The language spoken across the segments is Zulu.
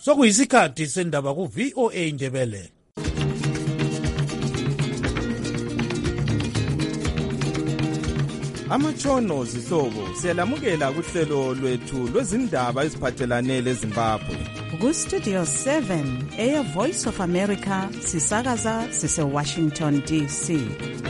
sokuyisikhathi sendaba ku-VOA Indebele. Amatshono zihlobo siyalamukela kuhlelo lwethu lwezindaba eziphathelane leZimbabwe. Ku-Studio 7 Air Voice of America sisakaza sise-Washington DC.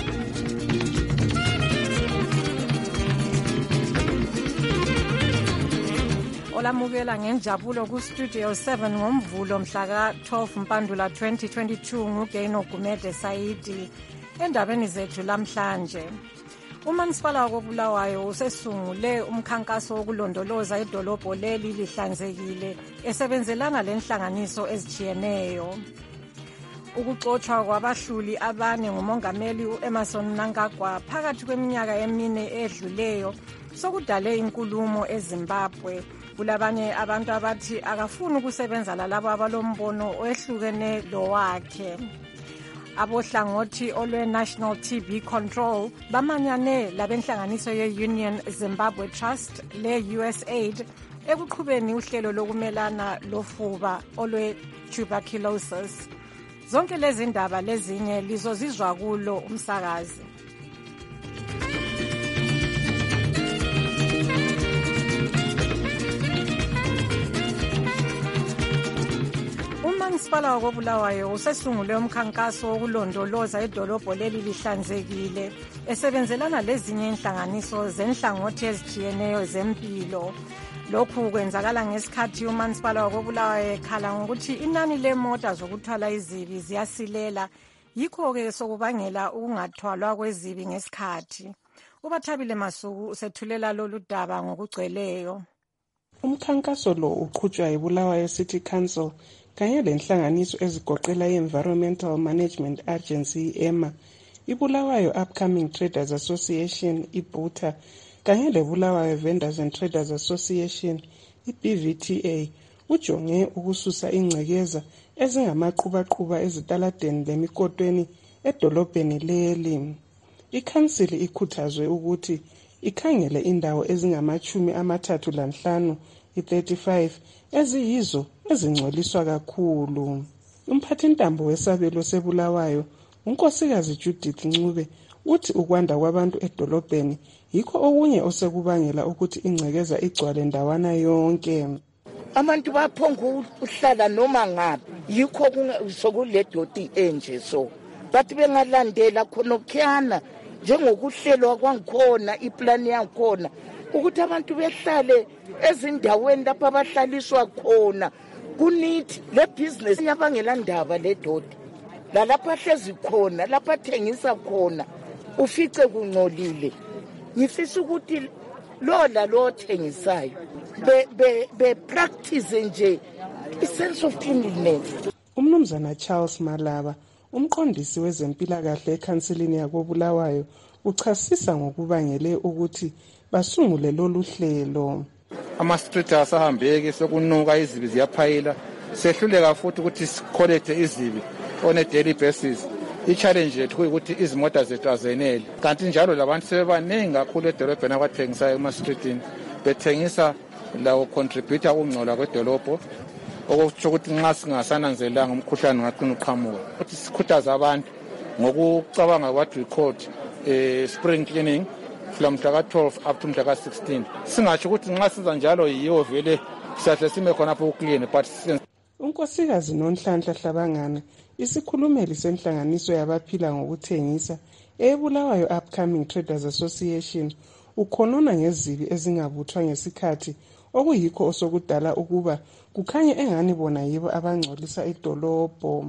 Olamukela ngenjabulo ku-Studio 7 ngomvulo mhla ka-12 Mpandula 2022 nguGeno Gumede Saidi. Endabeni zethu lamhlanje, uManisipala wakoBulawayo usesungule umkhankaso wokulondoloza idolobho leli lihlanzekile esebenzelana lenhlanganiso ezijiyeneyo. Ukuxotshwa kwabahluli abane ngumongameli uEmmerson Mnangagwa phakathi kweminyaka emine edluleyo sokudale inkulumo eZimbabwe. Kulabanye abantu abathi akafuni ukusebenza lalabo abalombono oehlukene lowakhe. Abohlangothi olwe-National TB Control bamanyane labenhlanganiso ye-Union Zimbabwe Trust le-USAID ekuqhubeni uhlelo lokumelana lofuba olwe-tuberculosis. Zonke lezi ndaba lezinye lizozizwa kulo umsakazi. uManisipala wakoBulawayo usesungule umkhankaso wokulondoloza idolobho leli lihlanzekile esebenzelana lezinye inhlanganiso zenhlangothi ezijiyeneyo zempilo. Lokhu kwenzakala ngesikhathi uManisipala wakoBulawayo ekhala ngokuthi inani lemota zokuthwala izibi ziyasilela, yikho-ke sokubangela ukungathwalwa kwezibi ngesikhathi. uBathabile Masuku usethulela lolu daba ngokugcweleyo. Umkhankaso lo uqhutshwa yiBulawayo City Council kanye lenhlanganiso ezigoqela i-Environmental Management Agency EMA, iBulawayo Upcoming Traders Association iBUTA kanye leBulawayo Vendors and Traders Association iBVTA ujonge ukususa ingcekeza ezingamaqhubaqhuba ezitaladeni lemikotweni edolobheni leli. Ikhansili ikhuthazwe ukuthi ikhangele indawo ezingama-35 i-35 eziyizo ezingcoliswa kakhulu. Umphathintambo wesabelo seBulawayo uNkosikazi Judith Ncube uthi ukwanda kwabantu edolobheni yikho okunye osekubangela ukuthi ingcekeza igcwale ndawana yonke. Abantu baphonga ukuhlala noma ngaphi, yikho sokuledoti enje so. Bathi bengalandela khonokhiyana njengokuhlelwa kwangikhona iplani yangikhona ukuthi abantu behlale ezindaweni lapho abahlaliswa khona. Kunithi le business yabangela ndaba le doti la lapha hlezi khona lapha athengisa khona ufice kungcolile. Ngifisa ukuthi lo othengisayo be practice nje a sense of cleanliness. Umnumzana Charles Malaba, umqondisi wezempilakahle ekhansilini yakoBulawayo, uchasisa ngokubangele ukuthi basungule lolu hlelo. Ama-street asahambeki, sekunuka izibi ziyaphayila, sehluleka futhi ukuthi sikolekte izibi on a daily basis. I-challenge yethu kuyikuthi izimota zethu azenele, kanti njalo labantu sebebaningi kakhulu edolobheni abathengisayo ema-streetini, bethengisa lawo contributor ukungcola kwedolobho, okusho ukuthi nxa singasananzelanga umkhuhlane ungaqina uqhamuka. Ukuthi sikhuthaza abantu ngokucabanga what we called spring cleaning from mhla ka-12 up to mhla ka-16. Singatsho ukuthi nxa senza njalo yiwo vele siyahle sime khonapho ukuclean, but uNkosikazi Nonhlanhla Hlabangana, isikhulumeli senhlanganiso yabaphila ngokuthengisa eBulawayo Upcoming Traders Association, ukhonona ngezibi ezingabuthwa ngesikhathi okuyikho osokudala ukuba kukhanye engani bona yibo abangcolisa idolobho.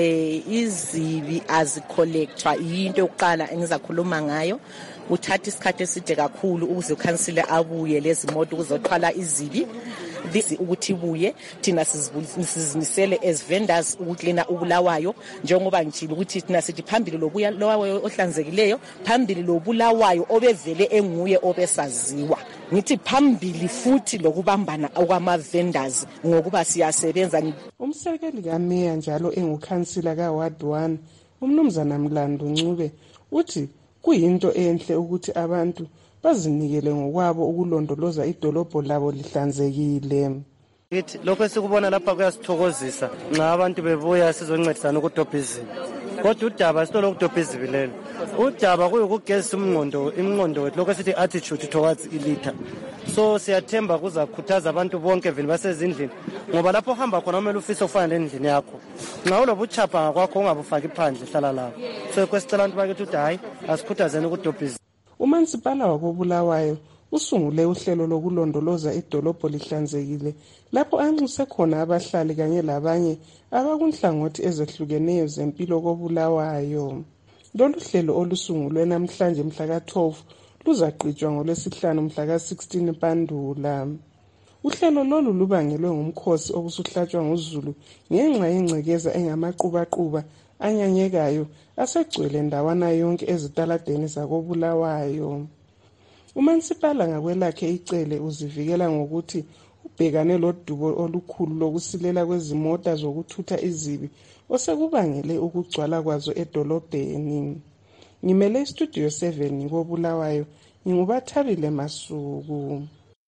Izibi azikholekthwa yinto yokuqala engizakhuluma ngayo. Uthatha isikhathi eside kakhulu ukuze ukhansile abuye lezi moto ukuzothwala izibi. Ukuthi ibuye thina sizinisele as vendors ukuklina uBulawayo, njengoba ngitshilo ukuthi thina sithi phambili loBulawayo ohlanzekileyo, phambili loBulawayo obevele enguye obesaziwa. Ngithi phambili futhi lokubambana okwama-vendors ngokuba siyasebenza. Umsekeli kameya njalo engukhansila ka-Ward 1, umnumzana Mlando Ncube, uthi kuyinto enhle ukuthi abantu bazinikele ngokwabo ukulondoloza idolobho labo lihlanzekile. Lokho esikubona lapha kuyasithokozisa nxa abantu bebuya sizoncedisana ukudobha izibi. Kodwa udaba sitolo ukudobha izibi lelo. Udaba kuyukugezisa imnqondo wethu lokho sithi attitude towards ilitha. So siyathemba kuzakhuthaza abantu bonke vele basezindlini ngoba lapho hamba khona kumele ufise ufana lendlini yakho. Nxa ulobuchapha ngakwakho ungabufaki phandle hlala lapho. So kwesicela abantu bakithi ukuthi hayi asikhuthazeni ukudobha izibi. uMansipala wakoBulawayo usungule uhlelo lokulondoloza idolobho lihlanzekile lapho anxuse khona abahlali kanye labanye abakunhlangothi ezehlukeneyo zempilo koBulawayo. Lolu hlelo olusungulwe namhlanje mhla ka-12 luzaqhutshwa ngoLwesihlanu mhla ka-16 Mpandula. Uhlelo lolu lubangelwe ngumkhosi obusuhlatshwa nguZulu ngenxa yengcekeza engamaqubaqhuba anyanyekayo asegcwele ndawana yonke ezitaladeni zakoBulawayo. uMansipala ngakwelakhe icele uzivikela ngokuthi ubhekane lodubo olukhulu lokusilela kwezimota zokuthutha izibi osekubangele ukugcwala kwazo edolobheni. Ngimele istudio 7 koBulawayo ngingubathabile Masuku.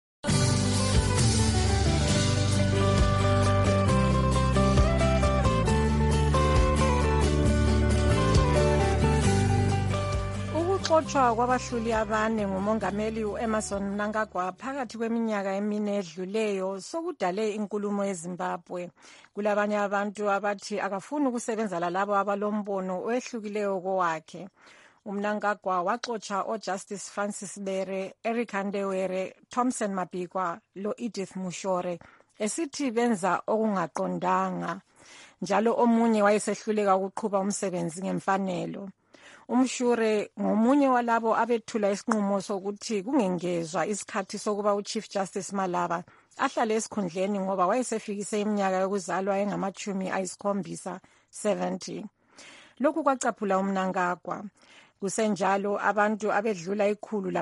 Ukuxotshwa kwabahluli abane ngumongameli uEmmerson Mnangagwa phakathi kweminyaka emine edluleyo sokudale inkulumo eZimbabwe. Kulabanye abantu abathi akafuni ukusebenza lalabo abalombono ohlukileyo kowakhe. uMnangagwa waxotsha oJustice Francis Bere, Erica Ndewere, Thompson Mabikwa lo-Edith Mushore esithi benza okungaqondanga. Njalo omunye wayesehluleka ukuqhuba umsebenzi ngemfanelo. Umshure ngomunye walabo abethula isinqumo sokuthi kungengezwa isikhathi sokuba uChief Justice Malaba ahlale esikhundleni ngoba wayesefikise iminyaka yokuzalwa engama-70. Lokhu kwacaphula uMnangagwa. Kusenjalo abantu abedlula ikhulu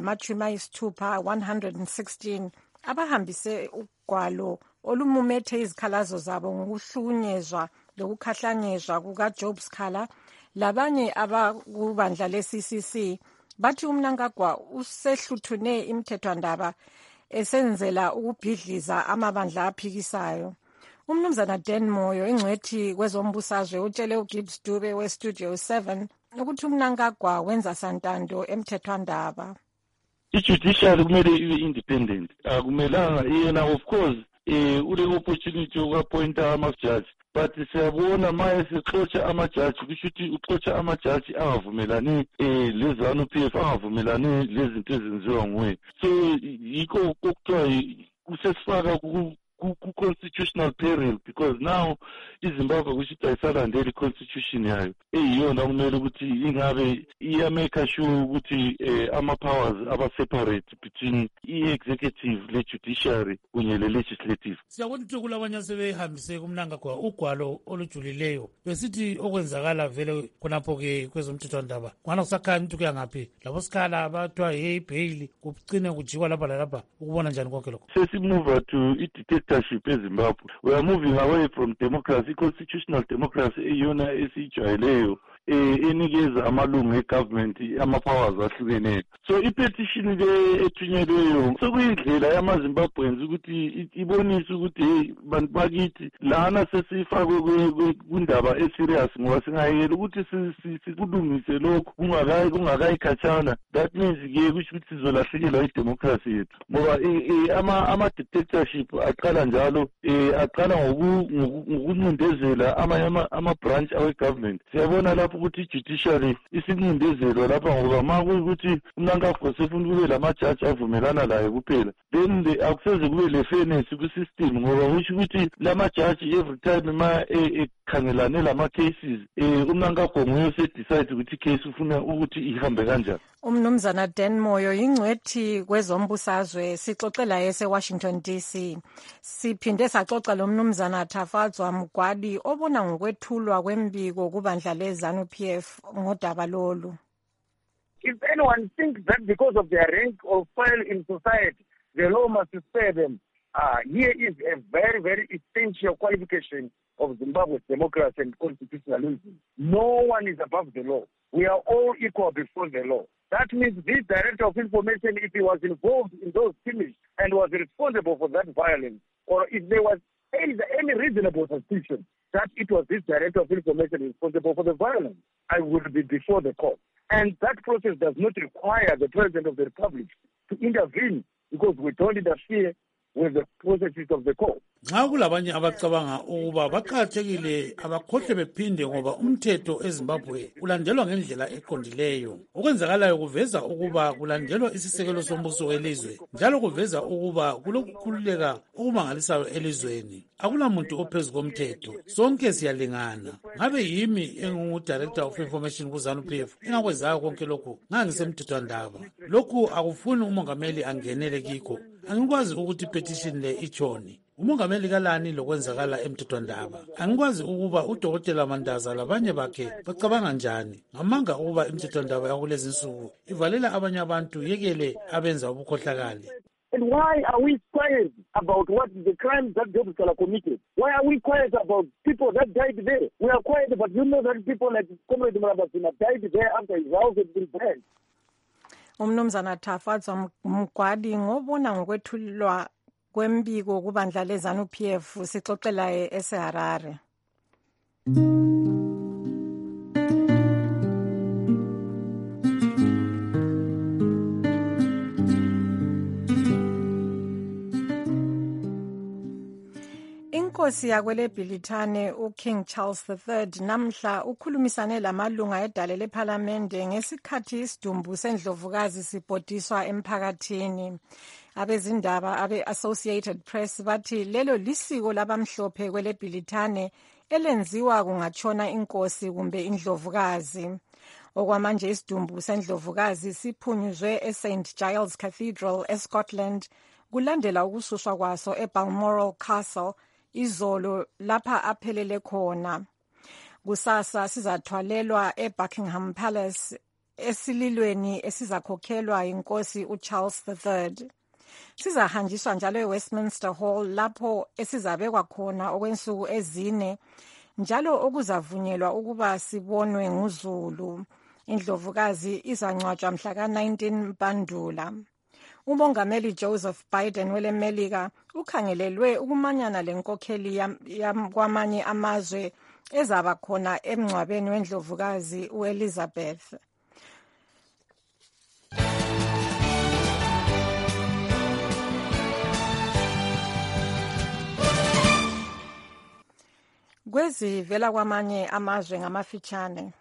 lama-116 abahambise ugwalo olumumethe izikhalazo zabo ngokuhlukunyezwa lokukhahlanyezwa kukaJob Scala labanye abakubandla le-CCC bathi uMnangagwa usehluthune imithethwandaba esenzela ukubhidliza amabandla aphikisayo. Umnumzana Dan Moyo ingcwethi kwezombusazwe utshele uGibbs Dube weStudio 7 ukuthi uMnangagwa wenza santando emthethwandaba. I-judiciary kumele ibe independent. Akumelanga yena of course ule opportunity ukappointa ama-judge but siyabona maye sixotsha amajaji kusho ukuthi uxotsha amajaji angavumelani leZANU-PF angavumelani lezinto ezenziwa nguye. So yikho okuthiwa kusesifaka ku-constitutional peril because now iZimbabwe kusho ukuthi ayisalandeli i-constitution yayo eyiyona kumele ukuthi ingabe iyamake sure ukuthi ama-powers aba-separate between i-executive le-judiciary kunye le-legislative. Siyabona ukuthi kulabanye asebehambise kuMnangagwa ugwalo olujulileyo besithi okwenzakala vele khonapho-ke kwezomthethwandaba kungana kusakhanya ukuthi kuyangaphi labo Scala abathiwa ibheyili kucine kujikwa lapha lalapha ukubona njani konke lokho. Sesimuva to i-dictatorship eZimbabwe. We are moving away from democracy, constitutional democracy eyona esijwayeleyo enikeza amalungu e-government ama-powers ahlukeneyo. So i-petition le ethunyelweyo sokuyindlela yamaZimbabweans ukuthi ibonise ukuthi hey bantu bakithi lana sesifakwe kundaba eserious ngoba singayekela ukuthi sikulungise lokho kungakayikhatshana. That means ke kusho ukuthi sizolahlekelwa idemocracy yethu ngoba ama-dictatorship aqala njalo aqala ngokuncindezela ama-branch awe-government. Siyabona lapho ukuthi i-judiciary isincindezelwa lapha ngoba ma kuyukuthi uMnangagwa sefuna kube lamajaji avumelana layo kuphela then akuseze kube le-fairness kwi-system ngoba kusho ukuthi lamajaji every time ma ekhangelane lama-cases uMnangagwa nguye osedecide ukuthi i-case ufuna ukuthi ihambe kanjani. Umnumzana Dan Moyo ingcwethi kwezombusazwe sixoxela eseWashington DC. Siphinde saxoxa lo mnumzana Thafadzwa Mugwadi obona ngokwethulwa kwembiko kubandla leZANU-PF ngodaba lolu. If anyone thinks that because of their rank or file in society the law must spare them, here is a very, very essential qualification of Zimbabwe's democracy and constitutionalism. No one is above the law. We are all equal before the law. That means this Director of Information, if he was involved in those killings and was responsible for that violence, or if there was any reasonable suspicion that it was this Director of Information responsible for the violence, I would be before the court. And that process does not require the President of the Republic to intervene because we don't interfere with the processes of the court. Nxa kulabanye abacabanga ukuba baqakathekile abakhohle bephinde ngoba umthetho eZimbabwe ulandelwa ngendlela eqondileyo. Okwenzakalayo kuveza ukuba kulandelwa isisekelo sombuso welizwe njalo kuveza ukuba kulokukhululeka okumangalisayo elizweni. Akulamuntu ophezu komthetho. Sonke siyalingana. Ngabe yimi engu-Director of Information kuZANU-PF engakwenzayo konke lokhu ngangisemthethwandaba. Lokhu akufuni umongameli angenele kikho. Angikwazi ukuthi petition le ichoni. Umongameli kalani lokwenzakala emthethwandaba. Angikwazi ukuba uDokotela Mandaza labanye bakhe bacabanga njani. Ngamanga ukuba imthethwandaba yakulezi insuku ivalela abanye abantu yekele abenza ubukhohlakali. And why are we quiet about what the crimes that Job Scala committed? Why are we quiet about people that died there? We are quiet, but you know that people like Comrade Marabasina died there after his house had been burned. Umnumzana Tafadzwa Mugwadi ngobona ngokwethulwa kwembiko kubandla leZANU-PF sixoxela eHarare. Inkosi yakwele Bhilithane uKing Charles III namhla ukhulumisane lamalunga edale lePhalamende ngesikhathi isidumbu sendlovukazi sibhodiswa emphakathini. Abezindaba abe-Associated Press bathi lelo lisiko labamhlophe kwele Bhilithane elenziwa kungatshona inkosi kumbe indlovukazi. Okwamanje isidumbu sendlovukazi siphunyuzwe eSt Giles Cathedral eScotland kulandela ukususwa kwaso eBalmoral Castle izolo lapha aphelele khona. Kusasa sizathwalelwa eBuckingham Palace esililweni esizakhokhelwa inkosi uCharles III. Sizahanjiswa njalo eWestminster Hall lapho esizabekwa khona okwensuku ezine njalo okuzavunyelwa ukuba sibonwe nguzulu. Indlovukazi izangcwatshwa mhla ka-19 Mpandula. Umongameli Joseph Biden weleMelika ukhangelelwe ukumanyana lenkokheli kwamanye amazwe ezaba khona emngcwabeni wendlovukazi uElizabeth. Kwezivela kwamanye amazwe ngamafitshane.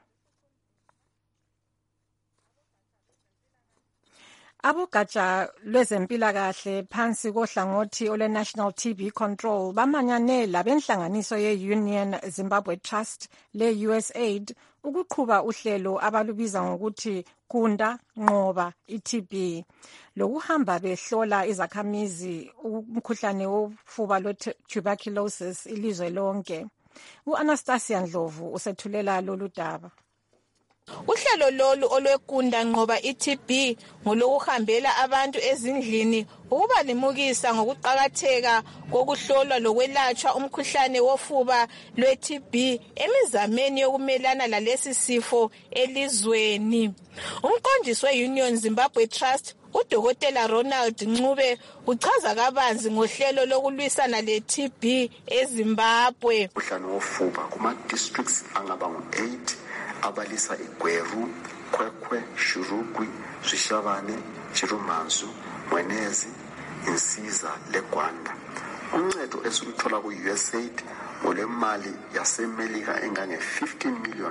Abogatsha lwezempilakahle phansi kohlangothi olwe-National TB Control bamanyane labenhlanganiso ye-Union Zimbabwe Trust le-USAID ukuqhuba uhlelo abalubiza ngokuthi Kunda Nqoba iTB lokuhamba behlola izakhamizi umkhuhlane wofuba lwe-tuberculosis ilizwe lonke. U-Anastasia Ndlovu usethulela lolu daba. Uhlelo lolu olwekunda nqoba iTB ngolokuhambela abantu ezindlini ukubalimukisa ngokuqhakatheka kokuhlolwa lokwelatshwa umkhuhlane wofuba lweTB emizameni yokumelana lalesi sifo elizweni. Umqondisi we-Union Zimbabwe Trust uDokotela Ronald Ncube uchaza kabanzi ngohlelo lokulwisana leTB eZimbabwe. Umkhuhlane wofuba kuma districts angaba ngu-8 abalisa iGweru, Kwekwe, Shurugwi, Shishavane, Chirumanzu, Mwenezi, Insiza leGwanda. Uncedo esiluthola ku-USAID ngolemali yaseMelika engange-$15 million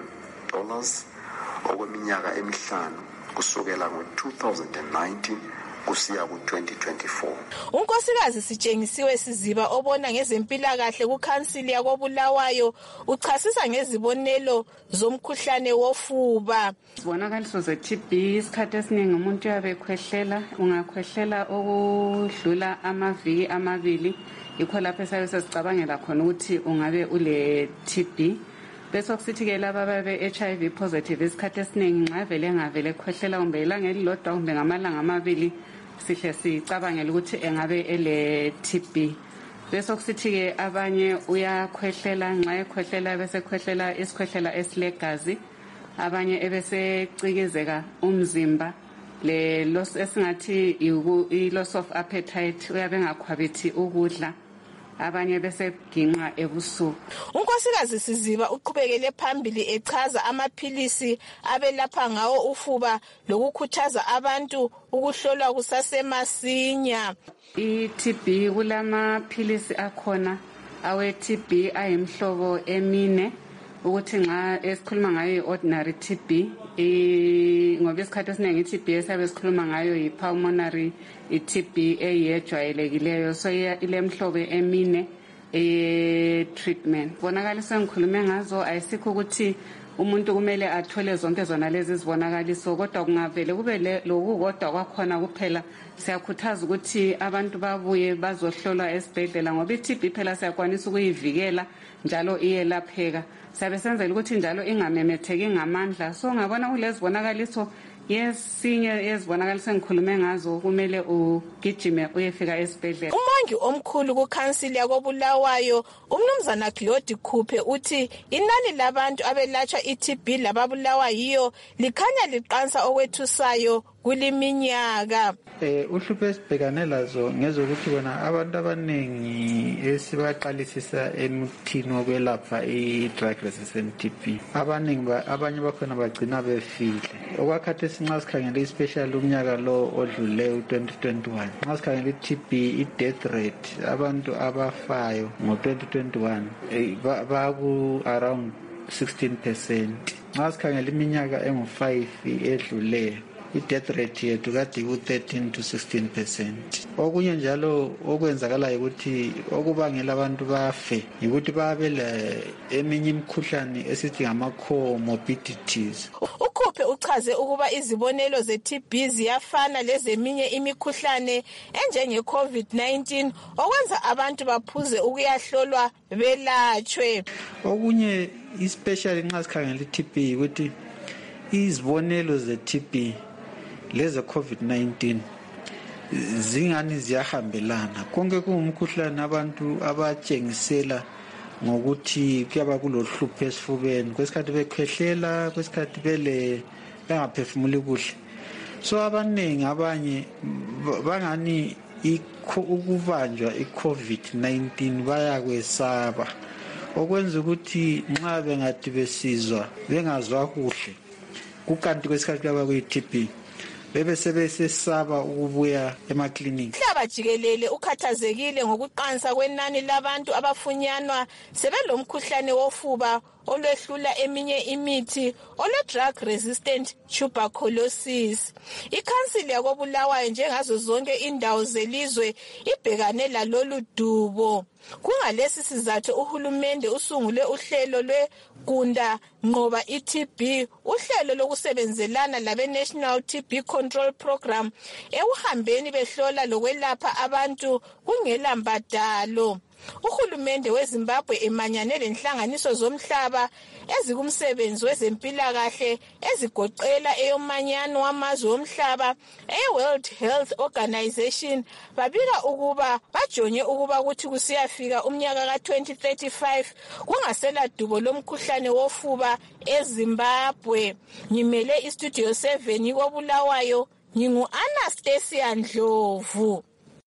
okweminyaka emihlanu kusukela ngo-2019 kusiya ku-2024. Unkosikazi Sitshengisiwe Siziba obona ngezempilakahle kukhansili yakoBulawayo uchasisa ngezibonelo zomkhuhlane wofuba. Izibonakaliso ze-TB isikhathi esiningi umuntu uyabe ekhwehlela, ungakhwehlela okudlula amaviki amabili, yikho lapho esabe sesicabangela khona ukuthi ungabe ule-TB. Bese kusithi-ke laba ababe-HIV positive isikhathi esiningi nxa vele engavele ekhwehlela kumbe ilanga elilodwa kumbe ngamalanga amabili sihle sicabangela ukuthi engabe ele-TB. Bese kusithi-ke abanye uyakhwehlela, nxa ekhwehlela bese khwehlela isikhwehlela esilegazi, abanye ebesecikizeka umzimba, le loss esingathi i-loss of appetite, uyabe engakhwabithi ukudla. abanye bese ginqa ebusuku. Unkosikazi Siziba uqhubekele phambili echaza amaphilisi abelapha ngawo ufuba lokukhuthaza abantu ukuhlolwa kusasemasinya. I-TB kulamaphilisi akhona awe-TB ayimhlobo emine ukuthi nxa esikhuluma ngayo i-ordinary TB ngoba isikhathi esiningi i-TB esabe sikhuluma ngayo yi-pulmonary i-TB eyejwayelekileyo so ile mhlobo emine treatment. Bonakaliso ngikhulume ngazo ayisikho ukuthi umuntu kumele athole zonke zona lezi zibonakaliso kodwa kungavele kube lokukodwa kwakhona kuphela. Siyakhuthaza ukuthi abantu babuye bazohlolwa esibhedlela ngoba i-TB phela siyakwanisa ukuyivikela njalo iyelapheka. Sabe senzela ukuthi njalo ingamemetheki ngamandla. So ngabona kulezi bonakaliso yesinye yezibonakaliso engikhulume ngazo kumele ugijime uyefika esibhedlela. Umongi omkhulu kuKhansili yakoBulawayo umnumzana Claude Khuphe uthi inani labantu abelatshwa i-TB lababulawa yiyo likhanya liqansa okwethusayo kuliminyaka. Uhlupho esibhekane lazo ngezokuthi bona abantu abaningi esibaqalisisa emuthini wokwelapha i-drug resistant TB abanye bakhona bagcina befile. Okwakhathi nxa sikhangele especially umnyaka lo odlule u-2021 nxa sikhangele i-TB i-death rate abantu abafayo ngo-2021 baku-around 16%. Nxa sikhangele iminyaka engu-5 edluleyo i-death rate yethu kade ku-13 to 16%. Okunye njalo okwenzakalayo ukuthi okubangela abantu bafe yikuthi babele eminye imikhuhlane esithi ngama-comorbidities. Ukhuphe uchaze ukuba izibonelo ze-TB ziyafana lezeminye imikhuhlane enjenge-COVID-19 okwenza abantu baphuze ukuyahlolwa belatshwe. Okunye especially nxa sikhangela i-TB ukuthi izibonelo ze-TB leze COVID-19 zingani ziyahambelana. Konke kungumkhuhlane abantu abatshengisela ngokuthi kuyaba kulohlupho esifubeni kwesikhathi bekhwehlela kwesikhathi bengaphefumuli kuhle. So abaningi abanye bangani ukubanjwa i-COVID-19 bayakwesaba okwenza ukuthi nxa bengathi besizwa bengazwa kuhle kukanti kwesikhathi kuyaba kuyi-TB bebe sebesesaba ukubuya emaklinikhi. Umhlaba jikelele ukhathazekile ngokuqansa kwenani labantu abafunyanwa sebelomkhuhlane wofuba olwehlula eminye imithi ole-drug resistant tuberculosis. Ikhansili yakoBulawayo njengazo zonke indawo zelizwe ibhekane lalolu dubo. Kungalesi sizathu uhulumende usungule uhlelo lwegunda nqoba i-TB, uhlelo lokusebenzelana labe-National TB Control Program ekuhambeni behlola lokwelapha abantu kungela mbadalo. Uhulumende weZimbabwe emanyane lenhlanganiso zomhlaba ezikumsebenzi wezempilakahle ezigoqela eyomanyano wamazwe omhlaba e-World Health Organization babika ukuba bajonge ukuba kuthi kusiyafika umnyaka ka-2035 kungasela dubo lomkhuhlane wofuba eZimbabwe. Ngimele iStudio 7 koBulawayo ngingu-Anastasia Ndlovu.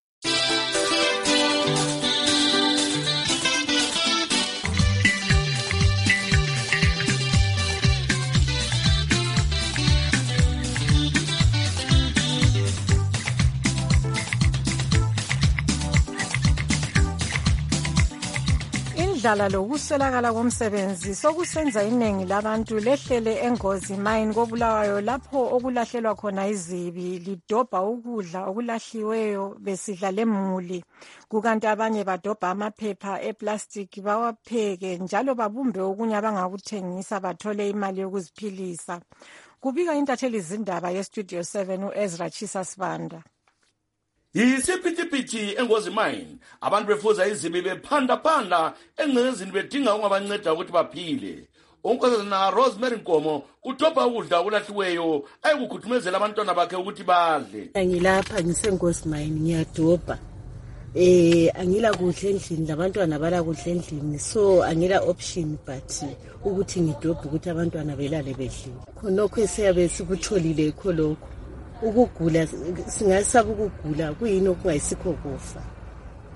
Indlala lokuswelakala komsebenzi sokusenza iningi labantu lehlele engozi mine koBulawayo lapho okulahlelwa khona izibi lidobha ukudla okulahliweyo besidla lemuli kukanti abanye badobha amaphepha eplastic bawapheke njalo babumbe okunye abangakuthengisa bathole imali yokuziphilisa. Kubika intatheli zindaba yeStudio 7 uEzra Chisa Sibanda. Yisiphithiphithi engozi mine abantu befuza izibi bephanda engcezini bedinga ungabanceda ukuthi baphile. Unkosazana Rosemary Nkomo udobha ukudla okulahliweyo ayikukhudumezela abantwana bakhe ukuthi badle. Ngilapha ngisengozi mine ngiyadobha. Angila kudla endlini labantwana bala kudla endlini so angila option but ukuthi ngidobhe ukuthi abantwana belale bedlile. Khonokho siyabe sikutholile khonokho. Ukugula singasaba ukugula kuyini okungayisikho kufa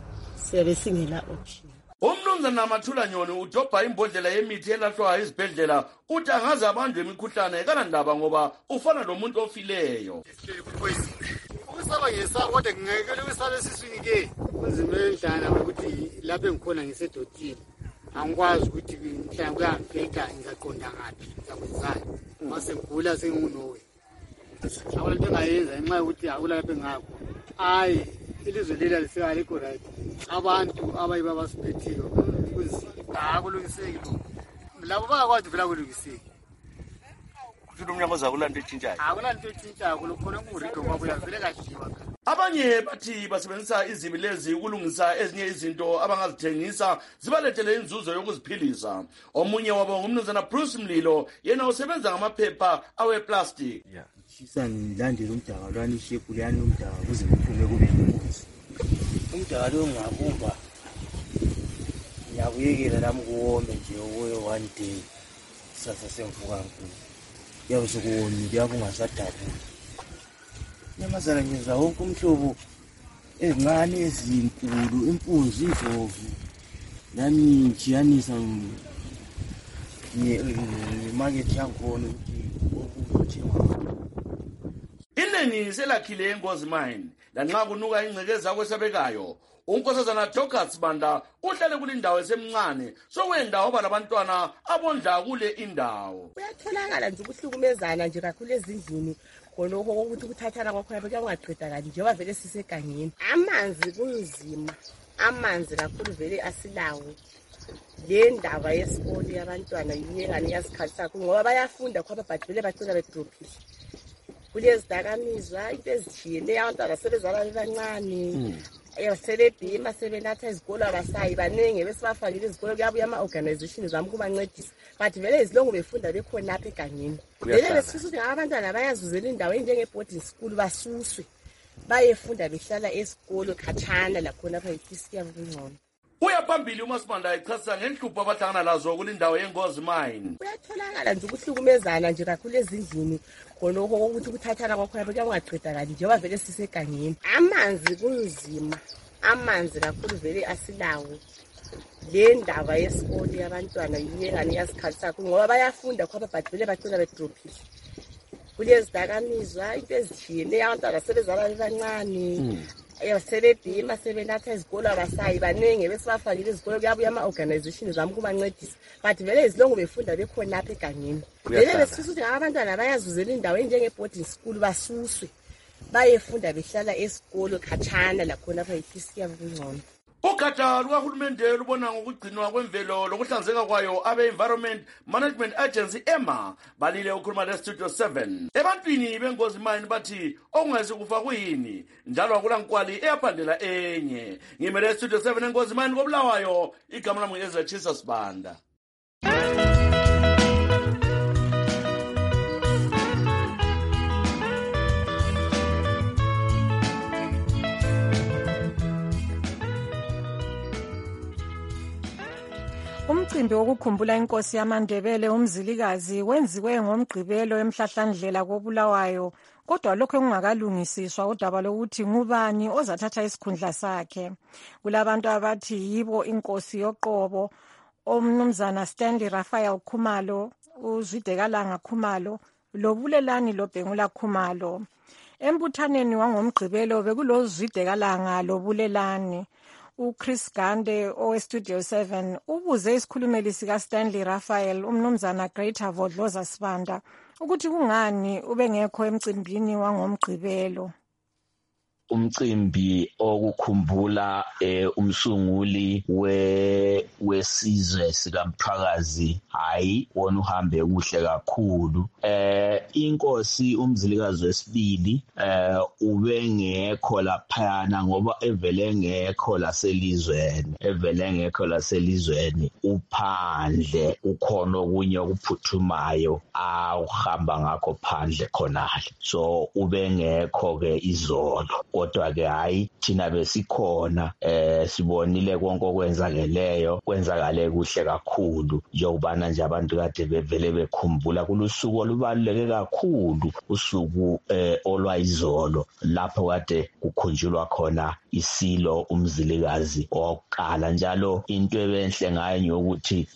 siyabe singela option. Umnumzana Mathula Nyoni udobha imbodlela yemithi elahlwa izibhedlela uthi angaze abanjwe imikhuhlane kanandaba ngoba ufana lomuntu ofileyo. Ukusaba ngesaba kodwa ngingekele ukusaba esiswini ke kunzima endlana ukuthi lapho engikhona ngisedotini angikwazi ukuthi mhlawumbe kuyangifeka ngizaqonda ngaphi ngizakwenzani mase ngigula sengingunowe abantu engayenza ngenxa yokuthi akula lapho engakho hayi ilizwe leli alisekho right abantu abayiba basiphethiyo kunzima akulungiseki labo bayakwazi vela kulungiseki futhi umnyango zakulanda etshintshayo akulanda etshintshayo kulokhona kurido kwabo yavele kadliwa. Abanye bathi basebenzisa izibi lezi ukulungisa ezinye izinto abangazithengisa zibalethele inzuzo yokuziphilisa. Omunye wabo ngumnumzana Bruce Mlilo, yena usebenza ngamaphepha aweplastic. Shisa ngilandela umdaka lwani ishepu liyani umdaka kuze kuphume kube inkunzi. Umdaka lo ngabumba ngiyakuyekela nami kuwome nje oyo one day sasa semvuka nkulu. Yabe sokuwomile yabo ungasadabuka. Nyamazana ngenza wonke umhlobo ezincane ezinkulu impunzi indlovu nami ngijiyanisa ngemarket yakhona ukuthi iningi selakhile engozi mine lanxa kunuka ingcekeza kwesabekayo. Unkosazana Dorcas Banda uhlale kulindawo esemncane sokwendawo balabantwana abondla kule indawo. Uyatholakala nje ukuhlukumezana nje kakhulu ezindlini khonokho ukuthi ukuthathana kwakhona bekungaqeda kanti njengoba vele sisegangeni. Amanzi kunzima, amanzi kakhulu vele asilawo. Le ndaba yesikole yabantwana yingane yasikhatha ngoba bayafunda khona but vele bacina bedrophile. Kulezidakamizwa into ezithiyene abantwana sebezala bebancane. Sebebhima sebenatha izikolo abasayi baningi besibafakile izikolo kuyabuya ama-organization zami kubancedisa but vele izilongo befunda bekhona lapha egangeni. Vele besifisa ukuthi abantwana bayazuzela indawo enjenge-boarding school basuswe bayefunda behlala esikolo khatshana lakhona apha yifisi yabo kungcono. Uyaphambili uMasibanda echasisa ngenhlupho abahlangana lazo kulindawo yengozi mine. Uyatholakala nje ukuhlukumezana nje kakhulu ezindlini khonokho ukuthi ukuthathana kwakhona bekungaqeda kanti njengoba vele sisegangeni. Amanzi kunzima, amanzi kakhulu vele asilawo. Le ndaba yesikole yabantwana yingane yasikhatha ngoba bayafunda khona but vele bacina bedrophile. Kulezidakamizwa into ezithiyene abantwana sebezala bebancane. Sebebhima sebenatha izikolo abasayi baningi besibafakile izikolo kuyabuya ama-organization zami kubancedisa but vele izilongo befunda bekhona lapha egangeni. Vele besifisa ukuthi abantwana bayazuzela indawo enjenge-boarding school basuswe bayefunda behlala esikolo khatshana lakhona apha yifisi yabo kungcono. Ugatsha lukahulumende lubona ngokugcinwa kwemvelo lokuhlanzeka kwayo abe-Environment Management Agency EMA balile ukhuluma le-Studio 7. Ebantwini bengozi mine bathi okungayisi kufa kuyini njalo akulankwali eyaphandela enye. Ngimele le-Studio 7 engozi mine koBulawayo, igama lami ngu-Ezra Chisa Sibanda. Umcimbi wokukhumbula inkosi yamaNdebele uMzilikazi wenziwe ngoMgqibelo emhlahlandlela koBulawayo, kodwa lokho kungakalungisiswa udaba lokuthi ngubani ozathatha isikhundla sakhe. Kulabantu abathi yibo inkosi yoqobo, omnumzana Stanley Raphael Khumalo, uZwidekalanga Khumalo, loBulelani loBhengula Khumalo. Embuthaneni wangoMgqibelo bekulo Zwidekalanga loBulelani. uChris Gande oweStudio 7 ubuze isikhulumeli sikaStanley Raphael umnumzana Greater Vodloza Sibanda ukuthi kungani ubengekho emcimbini wangoMgqibelo. Umcimbi okukhumbula umsunguli wesizwe sikaMqhakazi hayi wona uhambe kuhle kakhulu. Inkosi uMzilikazi wesibili ubengekho laphayana ngoba evele ngekho laselizweni uphandle ukhona okunye okuphuthumayo ahamba ngakho phandle khonale, so ubengekho ke izolo. kodwa-ke hayi thina besikhona sibonile konke okwenzakeleyo kwenzakale kuhle kakhulu njengobana nje abantu kade bevele bekhumbula kulusuku olubaluleke kakhulu usuku olwayizolo lapho kade kukhunjulwa khona isilo umzilikazi oqala njalo into ebenhle ngayo ukuthi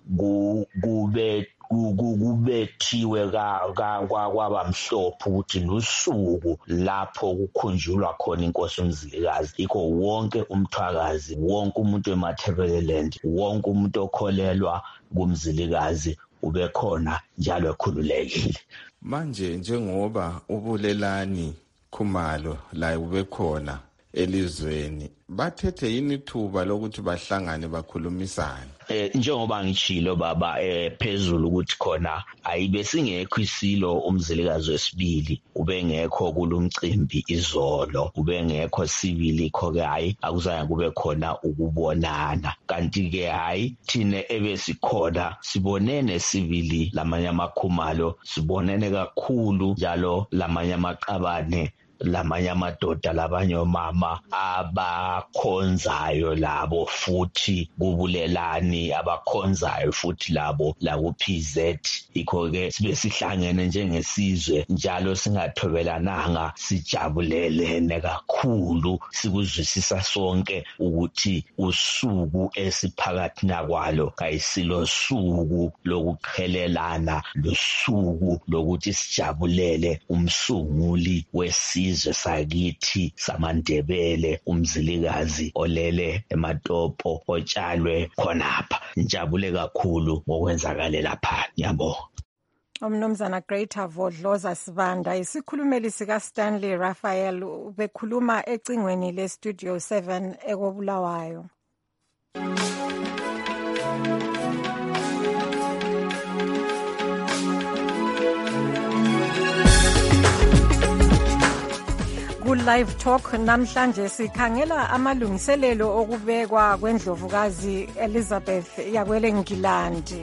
kubethiwe kwabamhlophe ukuthi lusuku lapho kukhunjulwa khona inkosi umzilikazi ikho wonke umthwakazi wonke umuntu eMatabeleland wonke umuntu okholelwa kumzilikazi ubekhona njalo ekhululekile. Manje njengoba ubulelani Khumalo la ubekhona elizweni bathethe yini ithuba lokuthi bahlangane bakhulumisane? Njengoba ngitshilo baba phezulu ukuthi khona ayibe singekho isilo umzilikazi wesibili ubengekho kulumcimbi izolo ubengekho sibili khoke hayi akuzange kube khona ukubonana kanti ke hayi thine ebesikhona sibonene sibili lamanye amakhumalo sibonene kakhulu njalo lamanye amaqabane lamanye amadoda labanye omama abakhonzayo labo futhi kubulelani abakhonzayo futhi labo la ku-PZ ikho ke sibe sihlangene njengesizwe njalo singathobelananga sijabulelene kakhulu sikuzwisisa sonke ukuthi usuku esiphakathi nakwalo kayisilo suku lokuqhelelana losuku lokuthi sijabulele umsunguli wesizwe sakithi samaNdebele umzilikazi olele eMatopo otshalwe khonapha njabule kakhulu ngokwenzakale lapha ngiyabonga. Umnumzana Greater Vodloza Sibanda isikhulumeli sika Stanley Raphael bekhuluma ecingweni le Studio 7 ekobulawayo. Ku-Live Talk namhlanje sikhangela amalungiselelo okubekwa kwendlovukazi Elizabeth yakwele Ngilandi.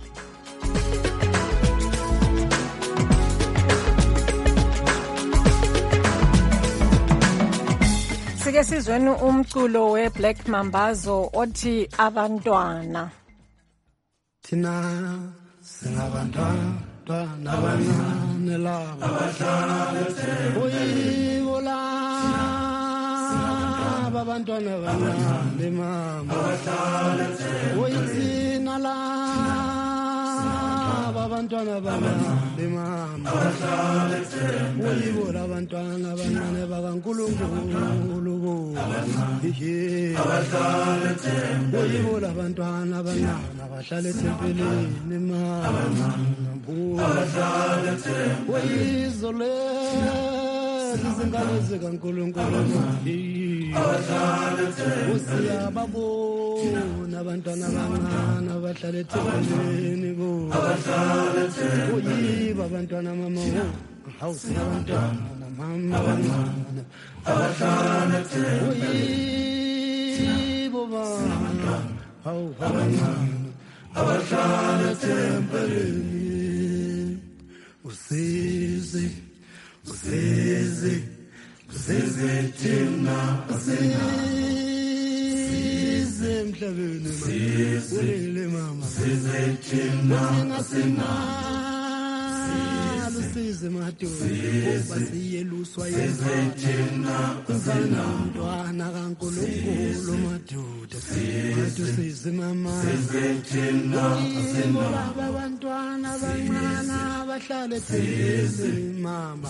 Sike sizweni umculo weBlack Mambazo othi abantwana. Thina singabantwana abancane laba oyibola abantwana abancane mama oyithina laba abantwana abancane mama oyibola abantwana abancane bakaNkulunkulu oyibola abantwana abancane abahlala ethempelini mama oyizole izingane zikaNkulunkulu usiyababona abantwana abancane abahlala ethempelini oyiba abantwana mama awusiyabantwana mama abancane oyibo bana hawu abancane abahlala ethempelini usizi thina usizi emhlabeni ulele mama thina usizi madoda basiyeluswa yezithina umntwana kaNkulunkulu madoda usizi mama abantwana abancane abahlala ethempelini mama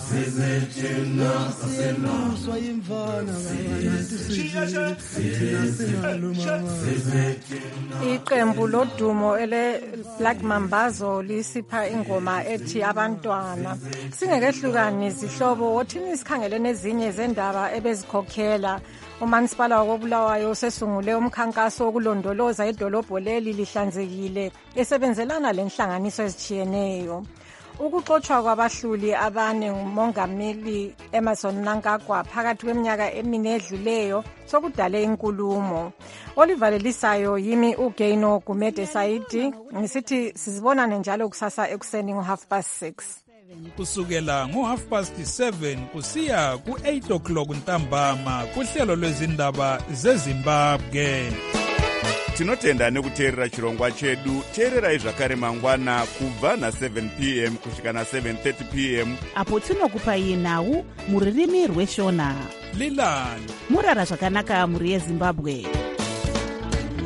siyeluswa imfana Iqembu lodumo ele Black Mambazo lisipha ingoma ethi abantwana. Singekehlukani izihlobo othini isikhangele nezinye zendaba ebezikhokhela. Umanisipala wakobulawayo sesungule umkhankaso wokulondoloza idolobho leli lihlanzekile esebenzelana lenhlanganiso ezichiyeneyo. Ukuxoxwa kwabahluli abane ngumongameli Emmerson Mnangagwa phakathi kweminyaka emine edluleyo sokudale inkulumo. Olivalelisayo yimi uGaino Gumede Saidi ngisithi sizibonane njalo kusasa ekuseni ngo 6:30. kusukela ngo7:30 kusiya ku8 o'clock ntambama kuhlelo lwezindaba zeZimbabwe. Tinotenda nekuteerera chirongwa chedu. Teererai zvakare mangwana kubva na7 p.m. kusvika na7:30 p.m. apo tinokupai nhau muririmi rweshona. Lilani murara zvakanaka muri yeZimbabwe.